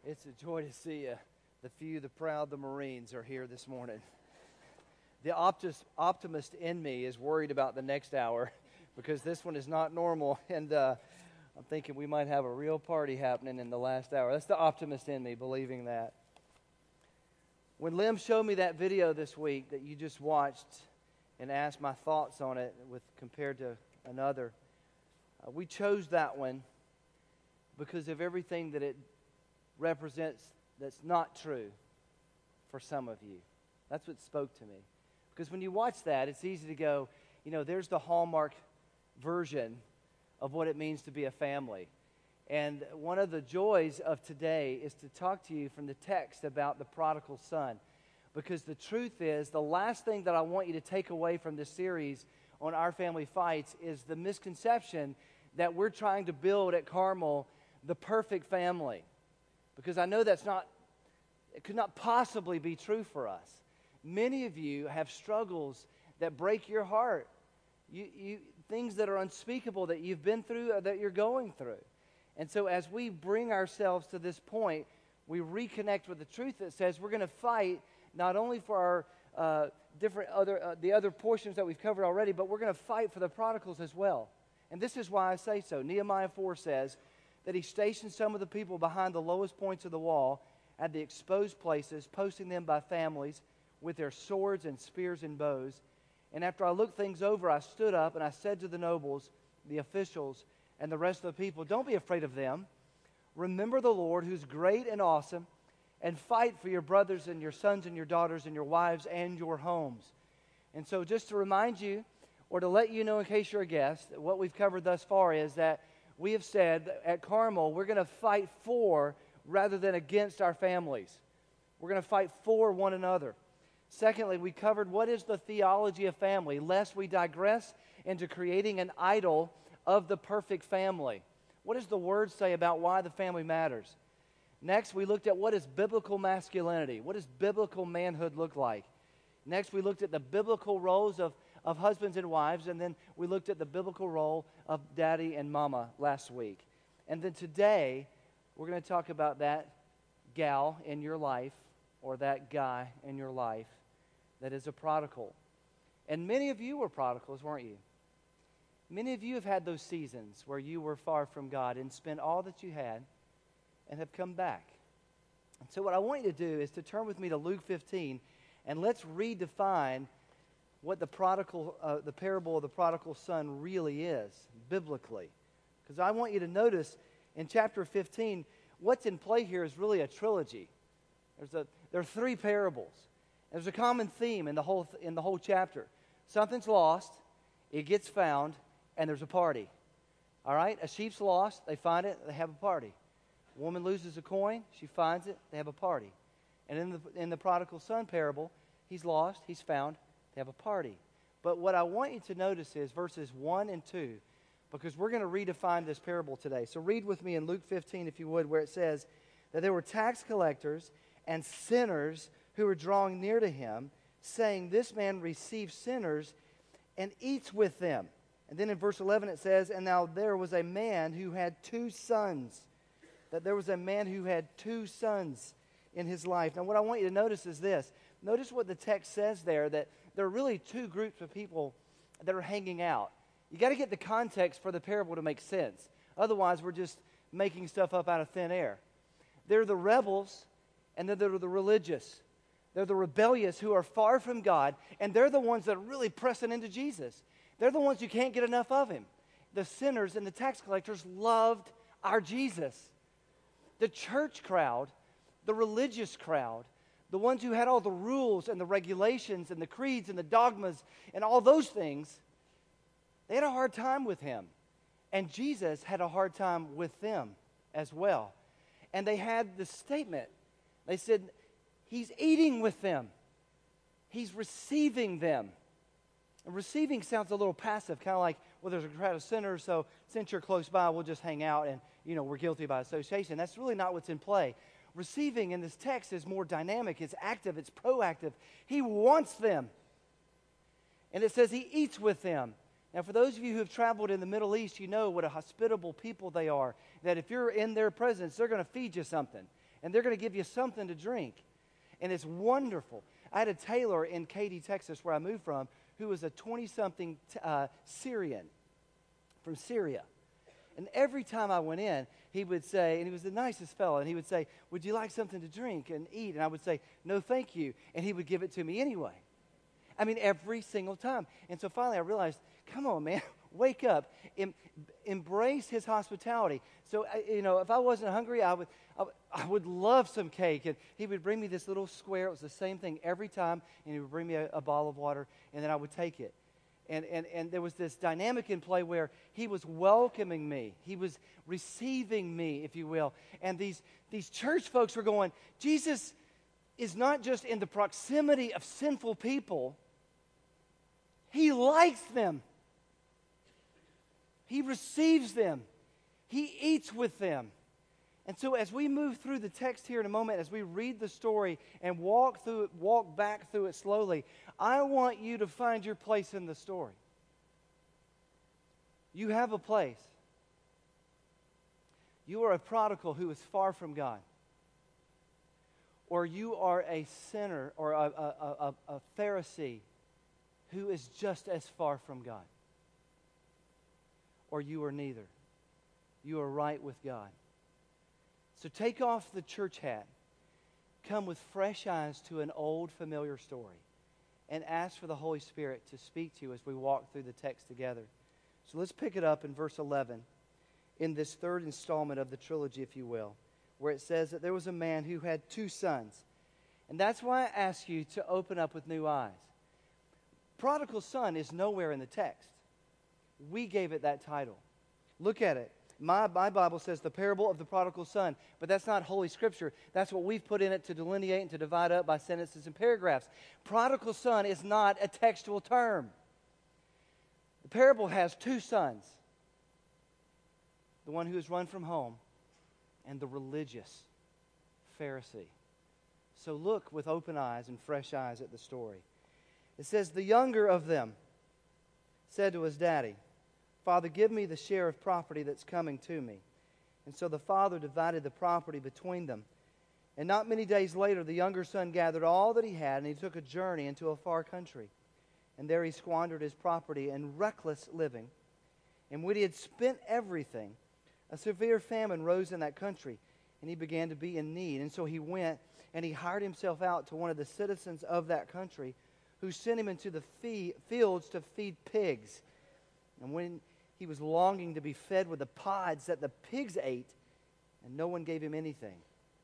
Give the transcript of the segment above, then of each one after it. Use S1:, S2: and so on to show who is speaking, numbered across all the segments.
S1: It's a joy to see you. The few, the proud, the Marines are here this morning. The optimist in me is worried about the next hour because this one is not normal, and I'm thinking we might have a real party happening in the last hour. That's the optimist in me, believing that. When Lim showed me that video this week that you just watched and asked my thoughts on it compared to another, we chose that one because of everything that it represents that's not true for some of you. That's what spoke to me. Because when you watch that, it's easy to go, there's the Hallmark version of what it means to be a family. And one of the joys of today is to talk to you from the text about the prodigal son. Because the truth is, the last thing that I want you to take away from this series on Our Family Fights is the misconception that we're trying to build at Carmel the perfect family. Because I know it could not possibly be true for us. Many of you have struggles that break your heart. Things that are unspeakable that you've been through or that you're going through. And so as we bring ourselves to this point, we reconnect with the truth that says we're going to fight not only for our the other portions that we've covered already, but we're going to fight for the prodigals as well. And this is why I say so. Nehemiah 4 says that he stationed some of the people behind the lowest points of the wall at the exposed places, posting them by families with their swords and spears and bows. And after I looked things over, I stood up and I said to the nobles, the officials, and the rest of the people, don't be afraid of them. Remember the Lord, who's great and awesome, and fight for your brothers and your sons and your daughters and your wives and your homes. And so just to remind you, or to let you know in case you're a guest, what we've covered thus far is that we have said that at Carmel, we're going to fight for rather than against our families. We're going to fight for one another. Secondly, we covered what is the theology of family, lest we digress into creating an idol of the perfect family. What does the Word say about why the family matters? Next, we looked at what is biblical masculinity. What does biblical manhood look like? Next, we looked at the biblical roles of husbands and wives, and then we looked at the biblical role of daddy and mama last week. And then today, we're going to talk about that gal in your life, or that guy in your life that is a prodigal. And many of you were prodigals, weren't you? Many of you have had those seasons where you were far from God and spent all that you had and have come back. And so what I want you to do is to turn with me to Luke 15, and let's redefine what the parable of the prodigal son really is, biblically. Because I want you to notice in chapter 15, what's in play here is really a trilogy. There are three parables. There's a common theme in the whole chapter. Something's lost, it gets found, and there's a party. All right? A sheep's lost, they find it, they have a party. A woman loses a coin, she finds it, they have a party. And in the prodigal son parable, he's lost, he's found, they have a party. But what I want you to notice is verses 1 and 2, because we're going to redefine this parable today. So read with me in Luke 15, if you would, where it says that there were tax collectors and sinners who were drawing near to him, saying, this man receives sinners and eats with them. And then in verse 11 it says, and now there was a man who had two sons. That there was a man who had two sons in his life. Now what I want you to notice is this. Notice what the text says there, that there are really two groups of people that are hanging out. You got to get the context for the parable to make sense. Otherwise, we're just making stuff up out of thin air. They're the rebels, and then they're the religious. They're the rebellious who are far from God, and they're the ones that are really pressing into Jesus. They're the ones who can't get enough of him. The sinners and the tax collectors loved our Jesus. The church crowd, the religious crowd, the ones who had all the rules and the regulations and the creeds and the dogmas and all those things, they had a hard time with him. And Jesus had a hard time with them as well. And they had this statement. They said, he's eating with them. He's receiving them. And receiving sounds a little passive, kind of like, well, there's a crowd of sinners, so since you're close by, we'll just hang out and, we're guilty by association. That's really not what's in play. Receiving in this text is more dynamic, it's active, it's proactive. He wants them. And it says he eats with them. Now, for those of you who have traveled in the Middle East, you know what a hospitable people they are. That if you're in their presence, they're going to feed you something. and they're going to give you something to drink. And it's wonderful. I had a tailor in Katy, Texas, where I moved from, who was a 20-something Syrian from Syria. And every time I went in, he would say, and he was the nicest fellow, and he would say, would you like something to drink and eat? And I would say, no, thank you. And he would give it to me anyway. I mean, every single time. And so finally I realized, come on, man, wake up. Embrace his hospitality. So, if I wasn't hungry, I would love some cake. And he would bring me this little square. It was the same thing every time. And he would bring me a bottle of water, and then I would take it. And there was this dynamic in play where he was welcoming me. He was receiving me, if you will. And these church folks were going, Jesus is not just in the proximity of sinful people. He likes them. He receives them. He eats with them. And so as we move through the text here in a moment, as we read the story and walk back through it slowly, I want you to find your place in the story. You have a place. You are a prodigal who is far from God. Or you are a sinner or a Pharisee who is just as far from God. Or you are neither. You are right with God. So take off the church hat. Come with fresh eyes to an old familiar story. And ask for the Holy Spirit to speak to you as we walk through the text together. So let's pick it up in verse 11. In this third installment of the trilogy, if you will. Where it says that there was a man who had 2 sons. And that's why I ask you to open up with new eyes. Prodigal son is nowhere in the text. We gave it that title. Look at it. My Bible says the parable of the prodigal son, but that's not Holy Scripture. That's what we've put in it to delineate and to divide up by sentences and paragraphs. Prodigal son is not a textual term. The parable has 2 sons. The one who has run from home and the religious Pharisee. So look with open eyes and fresh eyes at the story. It says, the younger of them said to his daddy, Father, give me the share of property that's coming to me. And so the father divided the property between them. And not many days later, the younger son gathered all that he had, and he took a journey into a far country. And there he squandered his property in reckless living. And when he had spent everything, a severe famine rose in that country, and he began to be in need. And so he went, and he hired himself out to one of the citizens of that country, who sent him into the fields to feed pigs. And when he was longing to be fed with the pods that the pigs ate, and no one gave him anything.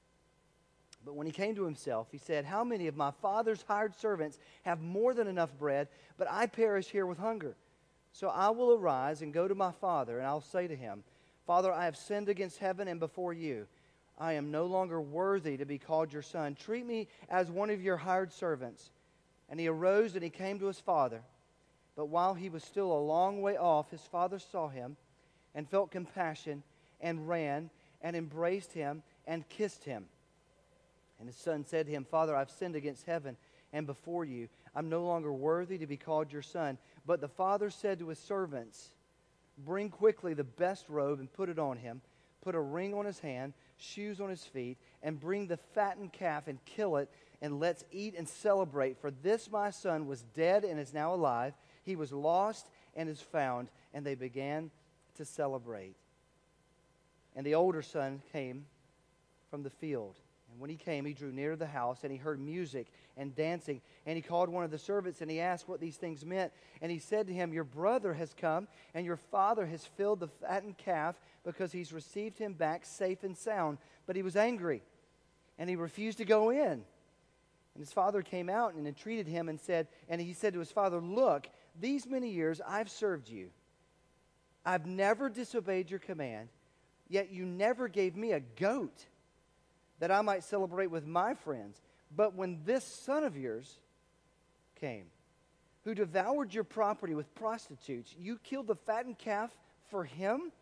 S1: But when he came to himself, he said, how many of my father's hired servants have more than enough bread, but I perish here with hunger? So I will arise and go to my father, and I'll say to him, Father, I have sinned against heaven and before you. I am no longer worthy to be called your son. Treat me as one of your hired servants. And he arose and he came to his father. But while he was still a long way off, his father saw him and felt compassion and ran and embraced him and kissed him. And his son said to him, Father, I've sinned against heaven and before you. I'm no longer worthy to be called your son. But the father said to his servants, bring quickly the best robe and put it on him. Put a ring on his hand, shoes on his feet, and bring the fattened calf and kill it, and let's eat and celebrate. For this my son was dead and is now alive. He was lost and is found. And they began to celebrate. And the older son came from the field. And when he came, he drew near to the house, and he heard music and dancing. And he called one of the servants, and he asked what these things meant. And he said to him, your brother has come, and your father has filled the fattened calf, because he's received him back safe and sound. But he was angry, and he refused to go in. And his father came out and entreated him and he said to his father, look, these many years I've served you. I've never disobeyed your command, yet you never gave me a goat that I might celebrate with my friends. But when this son of yours came, who devoured your property with prostitutes, you killed the fattened calf for him?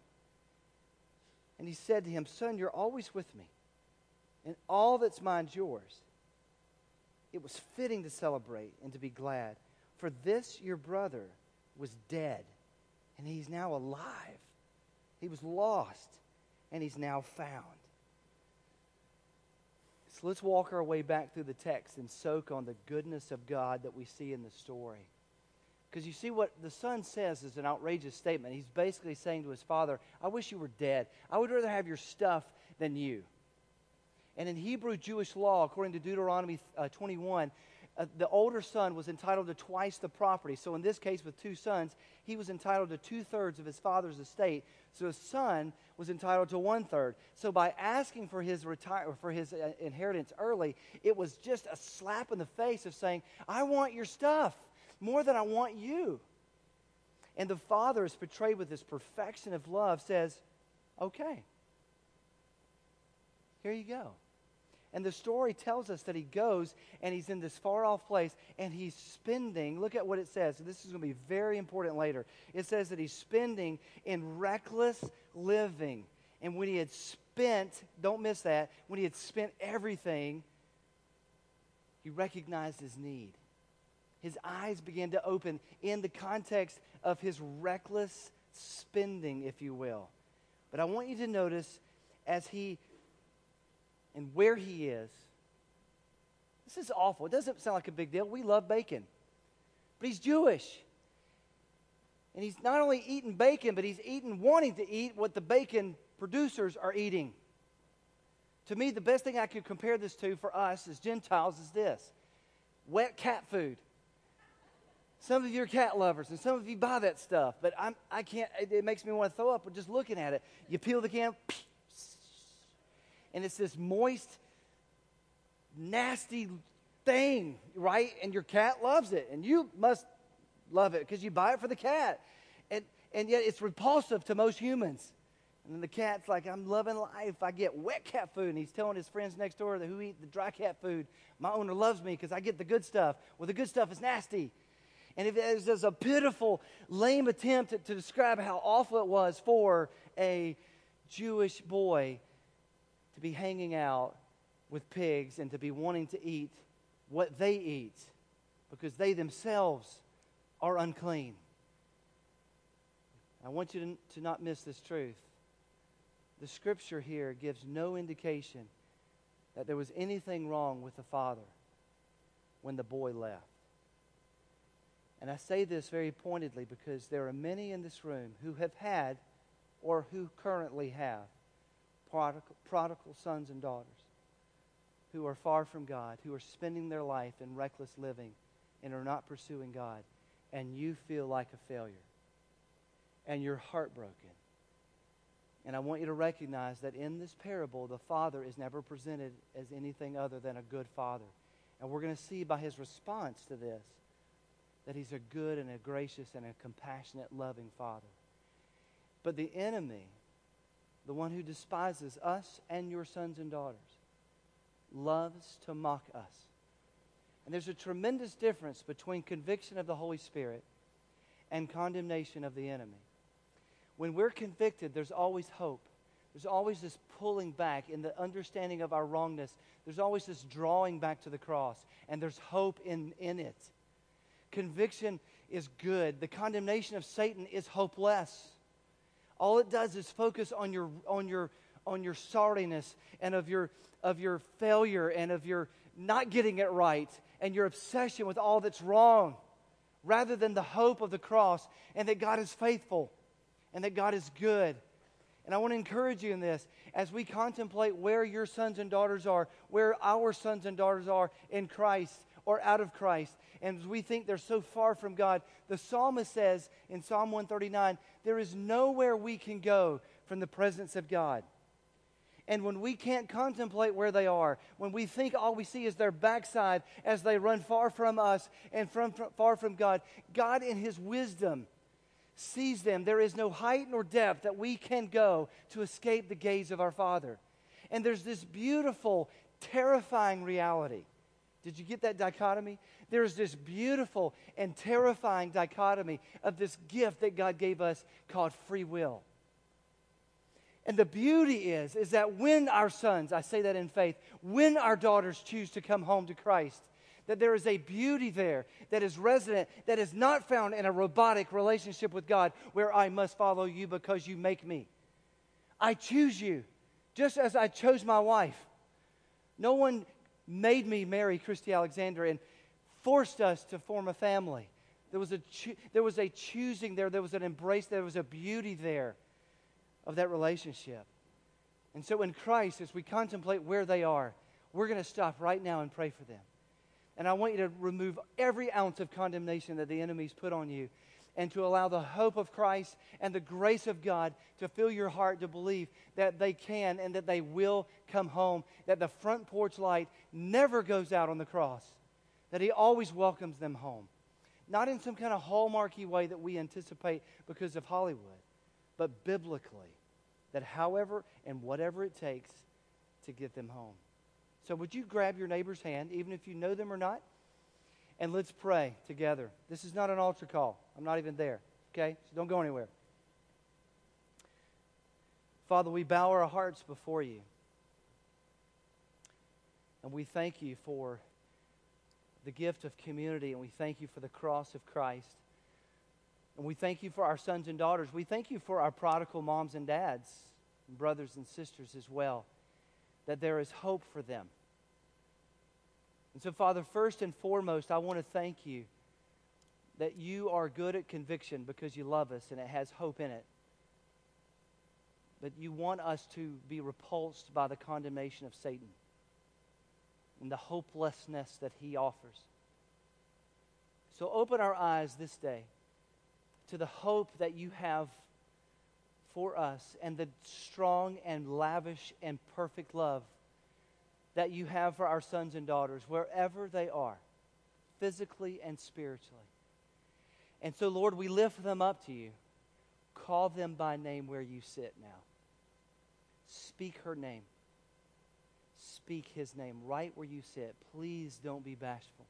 S1: And he said to him, son, you're always with me, and all that's mine's yours. It was fitting to celebrate and to be glad. For this your brother was dead, and he's now alive. He was lost, and he's now found. So let's walk our way back through the text and soak on the goodness of God that we see in the story. Because you see, what the son says is an outrageous statement. He's basically saying to his father, I wish you were dead. I would rather have your stuff than you. And in Hebrew Jewish law, according to Deuteronomy 21, the older son was entitled to twice the property. So in this case, with two sons, he was entitled to 2/3 of his father's estate. So his son was entitled to 1/3. So by asking for his inheritance early, it was just a slap in the face of saying, I want your stuff more than I want you. And the father, is portrayed with this perfection of love, says, okay, here you go. And the story tells us that he goes and he's in this far-off place and he's spending, look at what it says. This is going to be very important later. It says that he's spending in reckless living. And when he had spent, don't miss that, when he had spent everything, he recognized his need. His eyes began to open in the context of his reckless spending, if you will. But I want you to notice as he and where he is. This is awful. It doesn't sound like a big deal. We love bacon. But he's Jewish. And he's not only eating bacon, but he's wanting to eat what the bacon producers are eating. To me, the best thing I could compare this to for us as Gentiles is this: wet cat food. Some of you are cat lovers, and some of you buy that stuff. But I can't, it makes me want to throw up just looking at it. You peel the can, and it's this moist, nasty thing, right? And your cat loves it. And you must love it because you buy it for the cat. And yet it's repulsive to most humans. And then the cat's like, I'm loving life. I get wet cat food. And he's telling his friends next door who eat the dry cat food, my owner loves me because I get the good stuff. Well, the good stuff is nasty. And if there's a pitiful, lame attempt to describe how awful it was for a Jewish boy to be hanging out with pigs and to be wanting to eat what they eat because they themselves are unclean. I want you to not miss this truth. The scripture here gives no indication that there was anything wrong with the father when the boy left. And I say this very pointedly because there are many in this room who have had or who currently have prodigal sons and daughters who are far from God, who are spending their life in reckless living and are not pursuing God, and you feel like a failure and you're heartbroken. And I want you to recognize that in this parable, the father is never presented as anything other than a good father. And we're going to see by his response to this that he's a good and a gracious and a compassionate, loving father. But the enemy, the one who despises us and your sons and daughters, loves to mock us. And there's a tremendous difference between conviction of the Holy Spirit and condemnation of the enemy. When we're convicted, there's always hope. There's always this pulling back in the understanding of our wrongness. There's always this drawing back to the cross, and there's hope in it. Conviction is good. The condemnation of Satan is hopeless. All it does is focus on your sorriness and of your failure and of your not getting it right and your obsession with all that's wrong, rather than the hope of the cross and that God is faithful and that God is good. And I want to encourage you in this as we contemplate where your sons and daughters are, where our sons and daughters are in Christ or out of Christ. And as we think they're so far from God, the psalmist says in Psalm 139, there is nowhere we can go from the presence of God. And when we can't contemplate where they are, when we think all we see is their backside as they run far from us and far from God, God in His wisdom sees them. There is no height nor depth that we can go to escape the gaze of our Father. And there's this beautiful, terrifying reality. Did you get that dichotomy? There's this beautiful and terrifying dichotomy of this gift that God gave us called free will. And the beauty is that when our sons, I say that in faith, when our daughters choose to come home to Christ, that there is a beauty there that is resident, that is not found in a robotic relationship with God where I must follow you because you make me. I choose you just as I chose my wife. No one made me marry Christy Alexander and forced us to form a family. There was a choosing there. There was an embrace. There was a beauty there of that relationship. And so in Christ, as we contemplate where they are, we're going to stop right now and pray for them. And I want you to remove every ounce of condemnation that the enemy's put on you, and to allow the hope of Christ and the grace of God to fill your heart to believe that they can and that they will come home, that the front porch light never goes out on the cross, that He always welcomes them home. Not in some kind of hallmarky way that we anticipate because of Hollywood, but biblically, that however and whatever it takes to get them home. So would you grab your neighbor's hand, even if you know them or not? And let's pray together. This is not an altar call. I'm not even there, okay? So don't go anywhere. Father, we bow our hearts before You. And we thank You for the gift of community, and we thank You for the cross of Christ. And we thank You for our sons and daughters. We thank You for our prodigal moms and dads, and brothers and sisters as well, that there is hope for them. And so, Father, first and foremost, I want to thank You that You are good at conviction because You love us and it has hope in it. But You want us to be repulsed by the condemnation of Satan and the hopelessness that he offers. So open our eyes this day to the hope that You have for us and the strong and lavish and perfect love that You have for our sons and daughters wherever they are, physically and spiritually. And so, Lord, we lift them up to You. Call them by name where You sit now. Speak her name. Speak His name right where you sit. Please don't be bashful.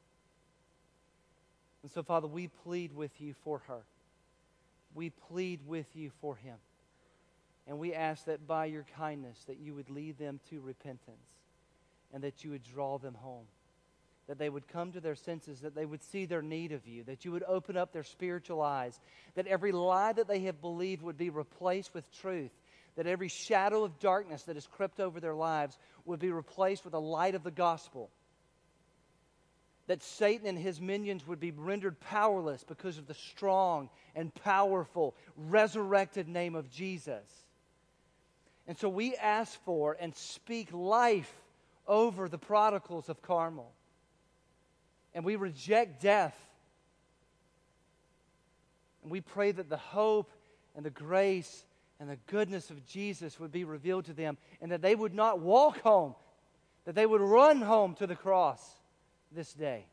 S1: And so, Father, we plead with You for her. We plead with You for him. And we ask that by Your kindness that You would lead them to repentance and that You would draw them home. That they would come to their senses, that they would see their need of You, that You would open up their spiritual eyes, that every lie that they have believed would be replaced with truth, that every shadow of darkness that has crept over their lives would be replaced with the light of the gospel, that Satan and his minions would be rendered powerless because of the strong and powerful resurrected name of Jesus. And so we ask for and speak life over the prodigals of Carmel. And we reject death. And we pray that the hope and the grace and the goodness of Jesus would be revealed to them, and that they would not walk home, that they would run home to the cross this day.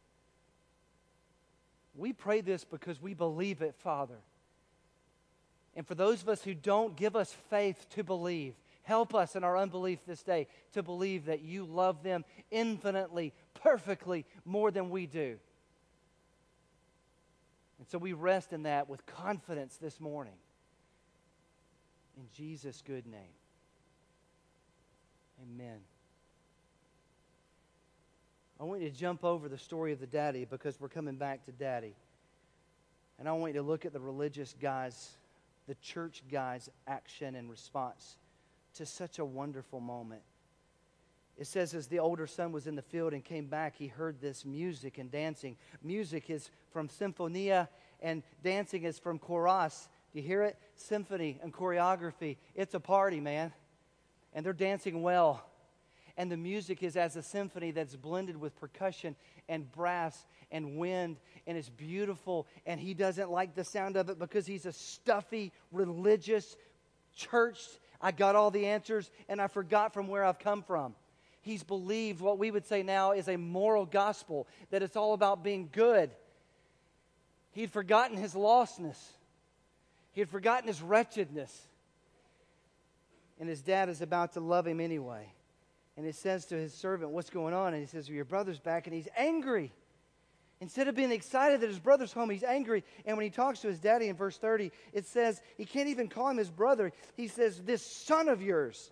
S1: We pray this because we believe it, Father. And for those of us who don't, give us faith to believe. Help us in our unbelief this day to believe that You love them infinitely, perfectly, more than we do. And so we rest in that with confidence this morning. In Jesus' good name. Amen. I want you to jump over the story of the daddy because we're coming back to daddy. And I want you to look at the religious guys, the church guys' action and response to such a wonderful moment. It says, as the older son was in the field and came back, he heard this music and dancing. Music is from symphonia and dancing is from choros. Do you hear it? Symphony and choreography. It's a party, man. And they're dancing well. And the music is as a symphony that's blended with percussion and brass and wind, and it's beautiful. And he doesn't like the sound of it because he's a stuffy, religious church. I got all the answers, and I forgot from where I've come from. He's believed what we would say now is a moral gospel, that it's all about being good. He'd forgotten his lostness. He had forgotten his wretchedness. And his dad is about to love him anyway. And it says to his servant, what's going on? And he says, well, your brother's back, and he's angry. Instead of being excited that his brother's home, he's angry. And when he talks to his daddy in verse 30, it says, he can't even call him his brother. He says, this son of yours.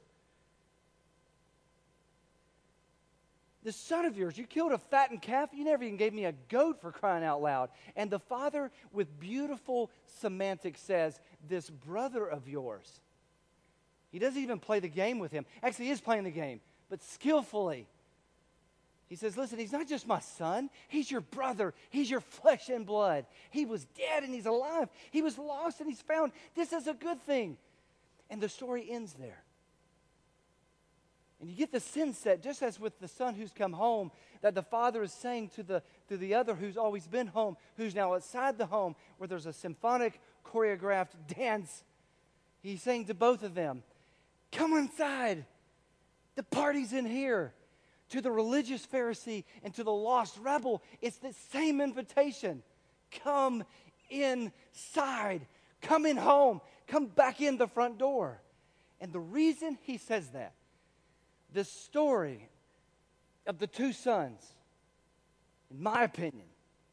S1: This son of yours, you killed a fattened calf. You never even gave me a goat, for crying out loud. And the father, with beautiful semantics, says, this brother of yours. He doesn't even play the game with him. Actually, he is playing the game. but skillfully. He says, listen, he's not just my son. He's your brother. He's your flesh and blood. He was dead and he's alive. He was lost and he's found. This is a good thing. And the story ends there. And you get the sense that just as with the son who's come home, that the father is saying to the other who's always been home, who's now outside the home, where there's a symphonic choreographed dance, he's saying to both of them, come inside. The party's in here. To the religious Pharisee and to the lost rebel, it's the same invitation. Come inside. Come in home. Come back in the front door. And the reason he says that, the story of the two sons, in my opinion,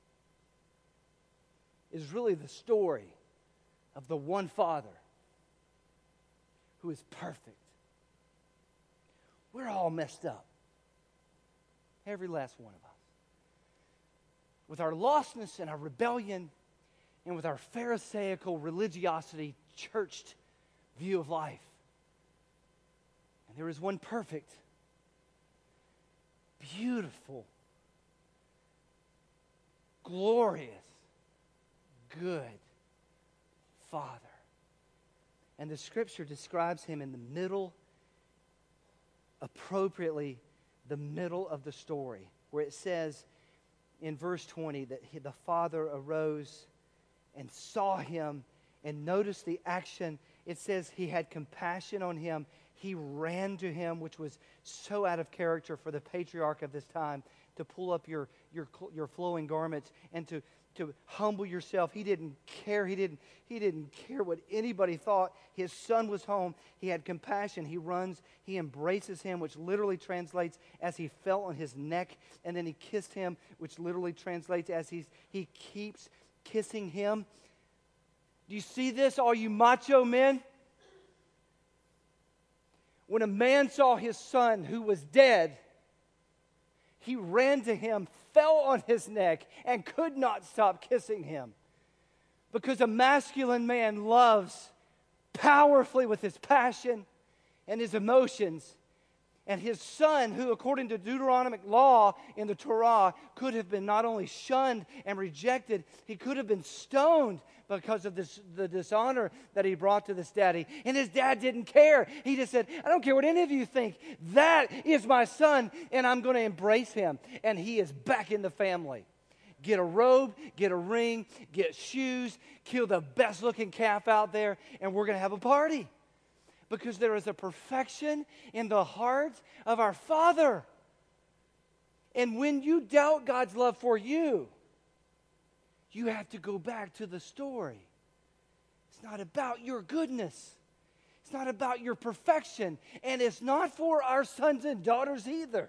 S1: is really the story of the one Father who is perfect. We're all messed up. Every last one of us. With our lostness and our rebellion, and with our Pharisaical religiosity, churched view of life. And there is one perfect, beautiful, glorious, good Father. And the Scripture describes him in the middle, appropriately, the middle of the story, where it says in verse 20 that the father arose and saw him and noticed the action. It says he had compassion on him. He ran to him, which was so out of character for the patriarch of this time, to pull up your flowing garments and to humble yourself. He didn't care. He didn't care what anybody thought. His son was home. He had compassion. He runs. He embraces him, which literally translates as he fell on his neck, and then he kissed him, which literally translates as he keeps kissing him. Do you see this, all you macho men? When a man saw his son who was dead, he ran to him, fell on his neck, and could not stop kissing him. Because a masculine man loves powerfully with his passion and his emotions. And his son, who according to Deuteronomic law in the Torah, could have been not only shunned and rejected, he could have been stoned because of the dishonor that he brought to this daddy. And his dad didn't care. He just said, I don't care what any of you think. That is my son, and I'm going to embrace him. And he is back in the family. Get a robe, get a ring, get shoes, kill the best-looking calf out there, and we're going to have a party. Because there is a perfection in the heart of our Father. And when you doubt God's love for you, you have to go back to the story. It's not about your goodness. It's not about your perfection. And it's not for our sons and daughters either.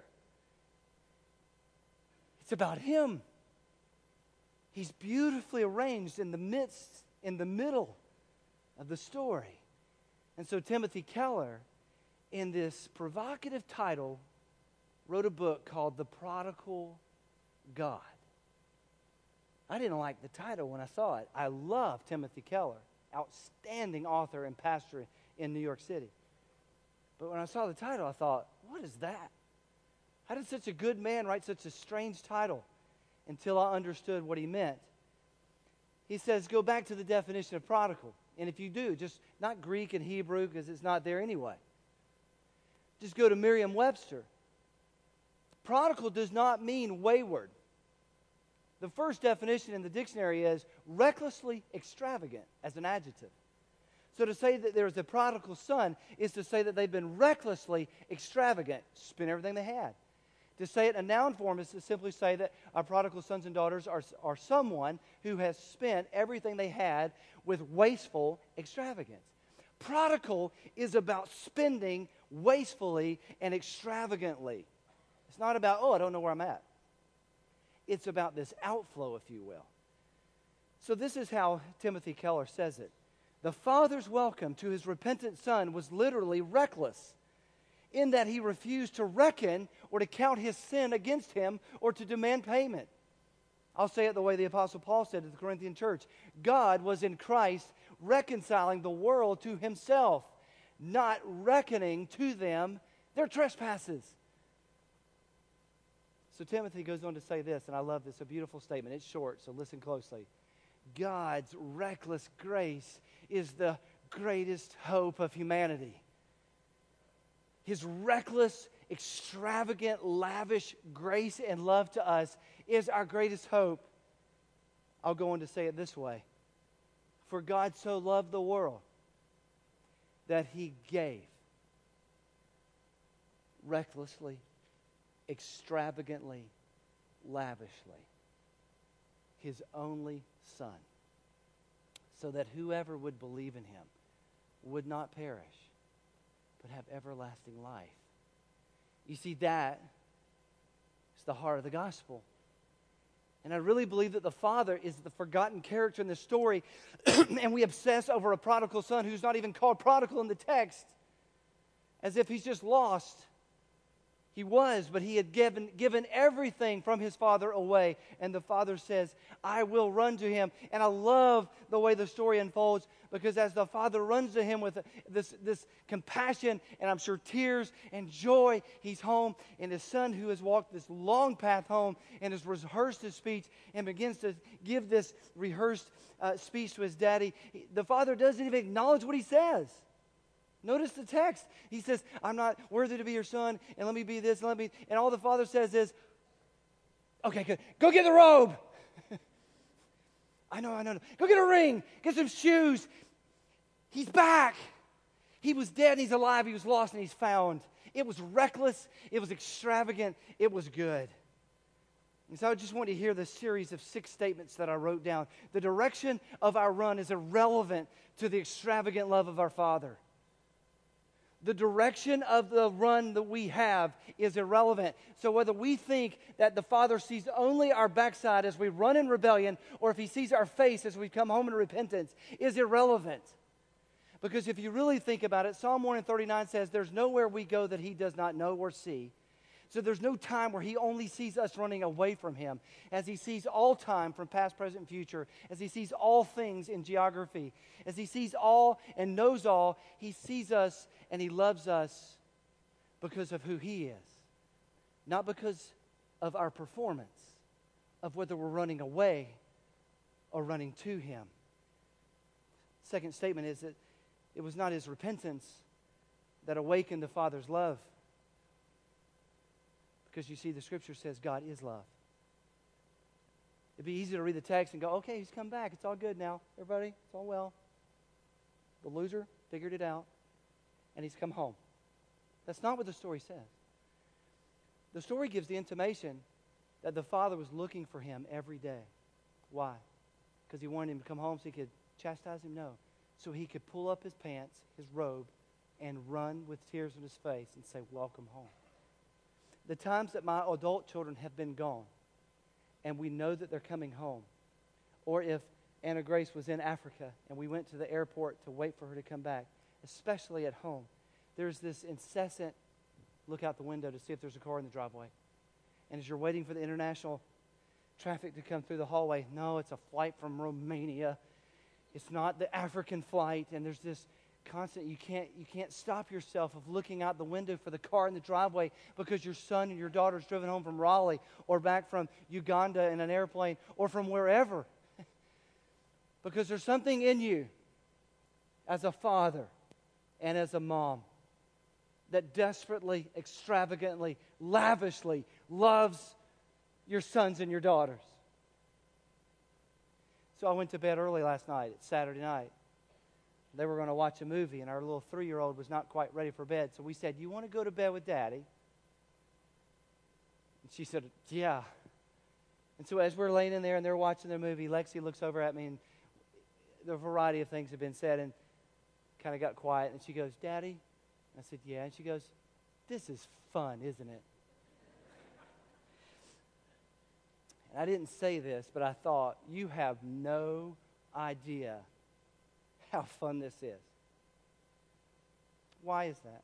S1: It's about Him. He's beautifully arranged in the middle of the story. And so Timothy Keller, in this provocative title, wrote a book called The Prodigal God. I didn't like the title when I saw it. I love Timothy Keller, outstanding author and pastor in New York City. But when I saw the title, I thought, what is that? How did such a good man write such a strange title? Until I understood what he meant. He says, go back to the definition of prodigal. And if you do, just not Greek and Hebrew, because it's not there anyway. Just go to Merriam-Webster. Prodigal does not mean wayward. The first definition in the dictionary is recklessly extravagant as an adjective. So to say that there is a prodigal son is to say that they've been recklessly extravagant, spent everything they had. To say it in a noun form is to simply say that our prodigal sons and daughters are someone who has spent everything they had with wasteful extravagance. Prodigal is about spending wastefully and extravagantly. It's not about, I don't know where I'm at. It's about this outflow, if you will. So this is how Timothy Keller says it. The father's welcome to his repentant son was literally reckless, in that he refused to reckon or to count his sin against him or to demand payment. I'll say it the way the Apostle Paul said to the Corinthian church. God was in Christ reconciling the world to himself, not reckoning to them Their trespasses. So Timothy goes on to say this, and I love this, a beautiful statement. It's short, so listen closely. God's reckless grace is the greatest hope of humanity. His reckless, extravagant, lavish grace and love to us is our greatest hope. I'll go on to say it this way. For God so loved the world that He gave recklessly, extravagantly, lavishly His only Son, so that whoever would believe in Him would not perish, but have everlasting life. You see, that is the heart of the gospel. And I really believe that the Father is the forgotten character in the story, and we obsess over a prodigal son who's not even called prodigal in the text, as if he's just lost. He was, but he had given everything from his father away. And the father says, I will run to him. And I love the way the story unfolds, because as the father runs to him with this compassion, and I'm sure tears and joy, he's home. And his son, who has walked this long path home and has rehearsed his speech and begins to give this rehearsed speech to his daddy, the father doesn't even acknowledge what he says. Notice the text. He says, I'm not worthy to be your son, and let me be this, and all the father says is, okay, good. Go get the robe. I know. Go get a ring. Get some shoes. He's back. He was dead and he's alive. He was lost and he's found. It was reckless. It was extravagant. It was good. And so I just want to hear this series of 6 statements that I wrote down. The direction of our run is irrelevant to the extravagant love of our Father. The direction of the run that we have is irrelevant. So whether we think that the Father sees only our backside as we run in rebellion, or if He sees our face as we come home in repentance, is irrelevant. Because if you really think about it, Psalm 139 says, there's nowhere we go that He does not know or see. So there's no time where He only sees us running away from Him, as He sees all time from past, present, and future, as He sees all things in geography, as He sees all and knows all. He sees us and He loves us because of who He is, not because of our performance, of whether we're running away or running to Him. Second statement is that it was not His repentance that awakened the Father's love. Because you see, the Scripture says God is love. It'd be easy to read the text and go, okay, He's come back. It's all good now. Everybody, it's all well. The loser figured it out, and he's come home. That's not what the story says. The story gives the intimation that the Father was looking for him every day. Why? Because He wanted him to come home so He could chastise him? No. So He could pull up his pants, his robe, and run with tears on his face and say, welcome home. The times that my adult children have been gone, and we know that they're coming home, or if Anna Grace was in Africa and we went to the airport to wait for her to come back, especially at home, there's this incessant look out the window to see if there's a car in the driveway. And as you're waiting for the international traffic to come through the hallway, no, it's a flight from Romania. It's not the African flight, and there's this constant, you can't stop yourself of looking out the window for the car in the driveway because your son and your daughter's driven home from Raleigh or back from Uganda in an airplane or from wherever. Because there's something in you as a father and as a mom that desperately, extravagantly, lavishly loves your sons and your daughters. So I went to bed early last night. It's Saturday night. They were going to watch a movie, and our little 3-year-old was not quite ready for bed. So we said, you want to go to bed with Daddy? And she said, yeah. And so as we're laying in there and they're watching their movie, Lexi looks over at me, and the variety of things have been said, and kind of got quiet. And she goes, Daddy? I said, yeah. And she goes, this is fun, isn't it? And I didn't say this, but I thought, you have no idea how fun this is. Why is that?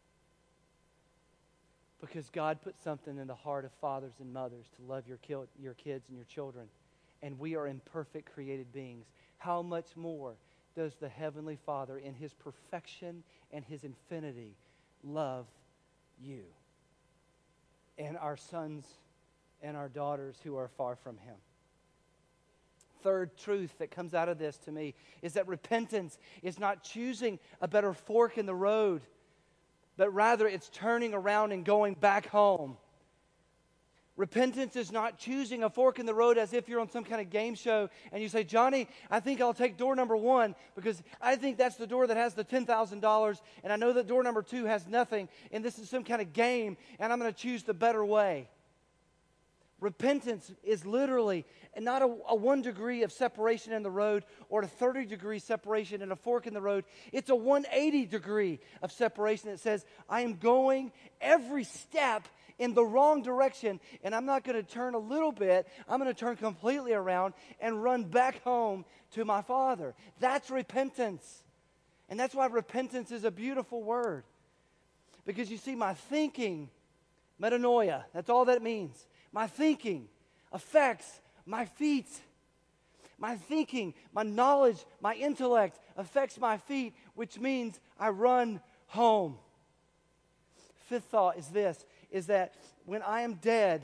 S1: Because God put something in the heart of fathers and mothers to love your kids and your children. And we are imperfect created beings. How much more does the Heavenly Father in His perfection and His infinity love you and our sons and our daughters who are far from Him. Third truth that comes out of this to me is that repentance is not choosing a better fork in the road, but rather it's turning around and going back home. Repentance is not choosing a fork in the road as if you're on some kind of game show and you say, Johnny, I think I'll take door number 1 because I think that's the door that has the $10,000 and I know that door number 2 has nothing and this is some kind of game and I'm going to choose the better way. Repentance is literally not a 1 degree of separation in the road or a 30-degree separation in a fork in the road. It's a 180 degree of separation that says, I am going every step in the wrong direction, and I'm not going to turn a little bit. I'm going to turn completely around and run back home to my Father. That's repentance. And that's why repentance is a beautiful word. Because you see, my thinking, metanoia, that's all that means. My thinking affects my feet. My thinking, my knowledge, my intellect affects my feet, which means I run home. Fifth thought is this, is that when I am dead,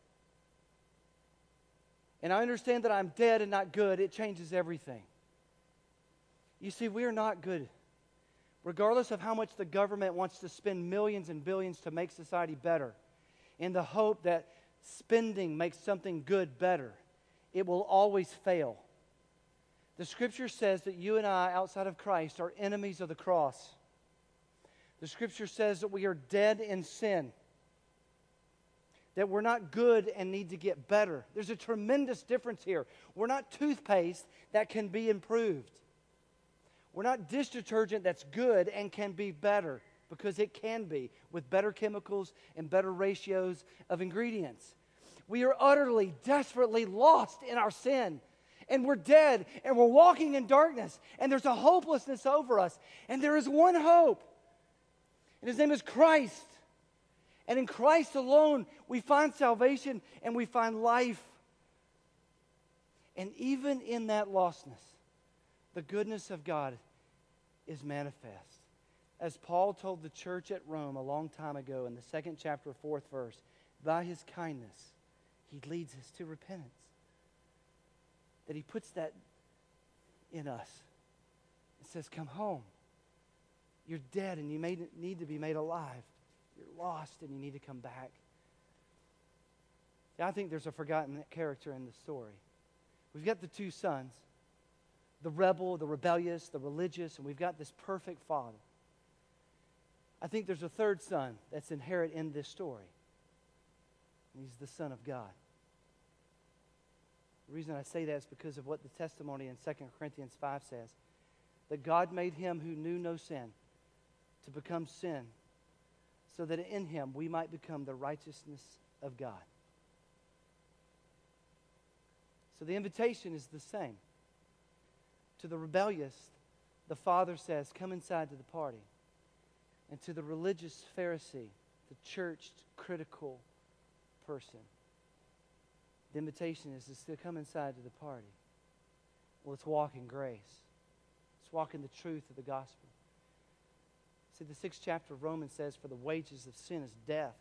S1: and I understand that I'm dead and not good, it changes everything. You see, we are not good. Regardless of how much the government wants to spend millions and billions to make society better, in the hope that spending makes something good better, it will always fail. The Scripture says that you and I, outside of Christ, are enemies of the cross. The Scripture says that we are dead in sin, that we're not good and need to get better. There's a tremendous difference here. We're not toothpaste that can be improved. We're not dish detergent that's good and can be better, because it can be with better chemicals and better ratios of ingredients. We are utterly, desperately lost in our sin. And we're dead, and we're walking in darkness, and there's a hopelessness over us. And there is one hope, and His name is Christ. And in Christ alone, we find salvation and we find life. And even in that lostness, the goodness of God is manifest. As Paul told the church at Rome a long time ago in the 2nd chapter, 4th verse, by His kindness, He leads us to repentance. That He puts that in us. It says, come home. You're dead and you need to be made alive. You're lost and you need to come back. See, I think there's a forgotten character in the story. We've got the 2 sons, the rebel, the rebellious, the religious, and we've got this perfect father. I think there's a 3rd son that's inherent in this story. And he's the Son of God. The reason I say that is because of what the testimony in 2 Corinthians 5 says. That God made Him who knew no sin to become sin, so that in Him we might become the righteousness of God. So the invitation is the same. To the rebellious, the Father says, come inside to the party. And to the religious Pharisee, the churched, critical person, the invitation is to come inside to the party. Well, let's walk in grace. Let's walk in the truth of the gospel. See, the 6th chapter of Romans says, for the wages of sin is death.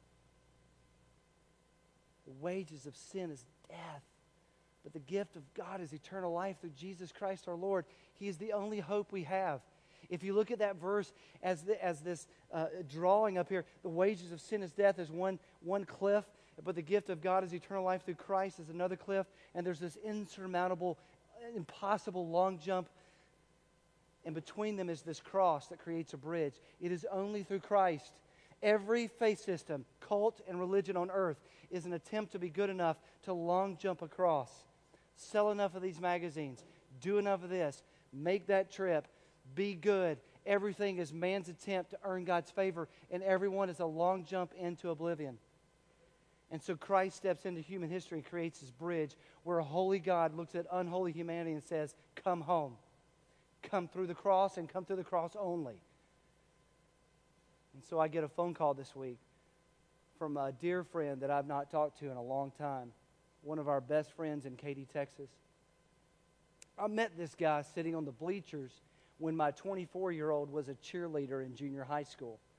S1: The wages of sin is death. But the gift of God is eternal life through Jesus Christ our Lord. He is the only hope we have. If you look at that verse as this drawing up here, the wages of sin is death is one cliff, but the gift of God is eternal life through Christ is another cliff, and there's this insurmountable, impossible long jump, and between them is this cross that creates a bridge. It is only through Christ. Every faith system, cult, and religion on earth is an attempt to be good enough to long jump across. Sell enough of these magazines, do enough of this, make that trip, be good. Everything is man's attempt to earn God's favor, and everyone is a long jump into oblivion. And so Christ steps into human history and creates this bridge where a holy God looks at unholy humanity and says, come home. Come through the cross and come through the cross only. And so I get a phone call this week from a dear friend that I've not talked to in a long time. One of our best friends in Katy, Texas. I met this guy sitting on the bleachers when my 24-year-old was a cheerleader in junior high school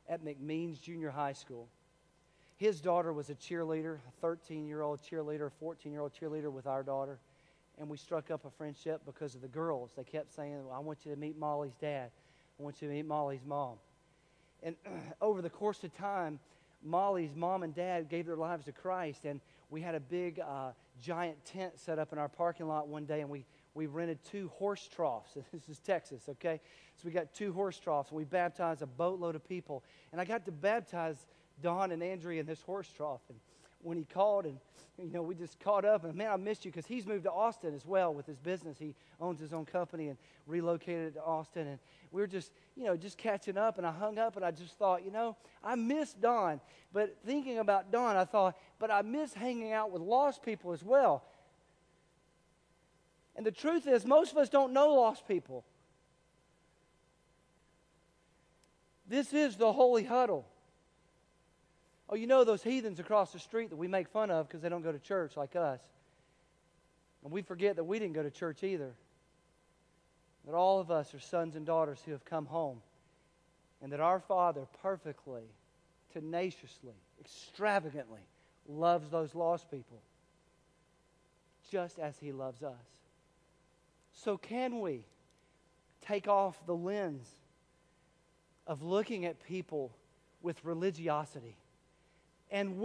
S1: at McMeans Junior High School. His daughter was a cheerleader, a 13-year-old cheerleader, a 14-year-old cheerleader with our daughter. And we struck up a friendship because of the girls. They kept saying, well, I want you to meet Molly's dad. I want you to meet Molly's mom. And over the course of time, Molly's mom and dad gave their lives to Christ. And we had a big, giant tent set up in our parking lot one day. And we rented 2 horse troughs. This is Texas, okay? So we got 2 horse troughs. And we baptized a boatload of people. And I got to baptize Don and Andrea in this horse trough. And when he called, and we just caught up, and man, I missed you, because he's moved to Austin as well with his business. He owns his own company and relocated to Austin, and we were just catching up. And I hung up, and I just thought, I miss Don. But thinking about Don, I thought, but I miss hanging out with lost people as well. And the truth is, most of us don't know lost people. This is the holy huddle. Oh, those heathens across the street that we make fun of because they don't go to church like us. And we forget that we didn't go to church either. That all of us are sons and daughters who have come home. And that our Father perfectly, tenaciously, extravagantly loves those lost people just as He loves us. So can we take off the lens of looking at people with religiosity? And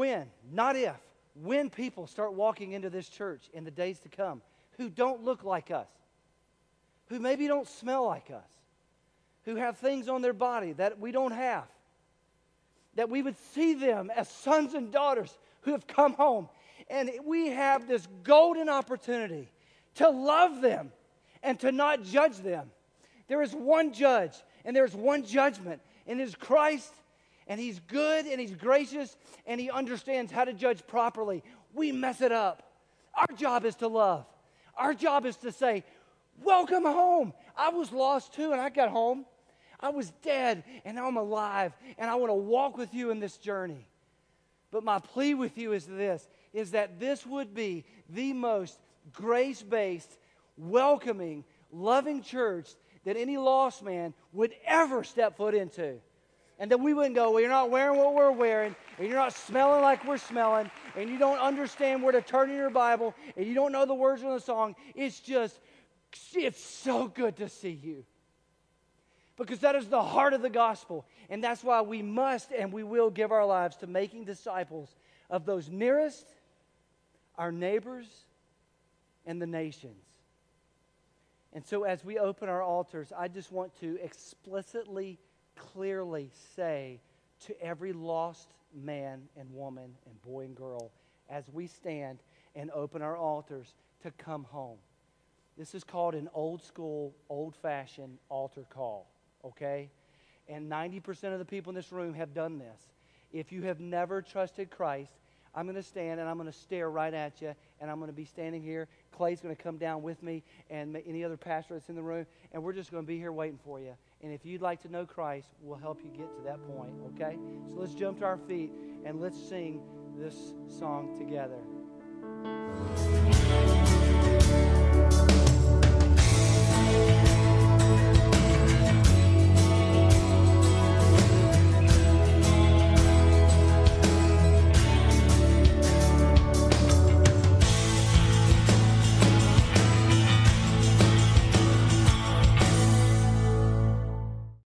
S1: when people start walking into this church in the days to come who don't look like us, who maybe don't smell like us, who have things on their body that we don't have, that we would see them as sons and daughters who have come home. And we have this golden opportunity to love them and to not judge them. There is one judge and there's one judgment, and it is Christ. And He's good, and He's gracious, and He understands how to judge properly. We mess it up. Our job is to love. Our job is to say, welcome home. I was lost too, and I got home. I was dead, and now I'm alive, and I want to walk with you in this journey. But my plea with you is that this would be the most grace-based, welcoming, loving church that any lost man would ever step foot into. And that we wouldn't go, well, you're not wearing what we're wearing, and you're not smelling like we're smelling, and you don't understand where to turn in your Bible, and you don't know the words of the song. It's so good to see you. Because that is the heart of the gospel. And that's why we must and we will give our lives to making disciples of those nearest, our neighbors, and the nations. And so as we open our altars, I just want to explicitly, clearly say to every lost man and woman and boy and girl as we stand and open our altars to come home. This is called an old school, old-fashioned altar call, okay? And 90% of the people in this room have done this. If you have never trusted Christ, I'm going to stand and I'm going to stare right at you, and I'm going to be standing here. Clay's going to come down with me and any other pastor that's in the room, and we're just going to be here waiting for you. And if you'd like to know Christ, we'll help you get to that point, okay? So let's jump to our feet and let's sing this song together.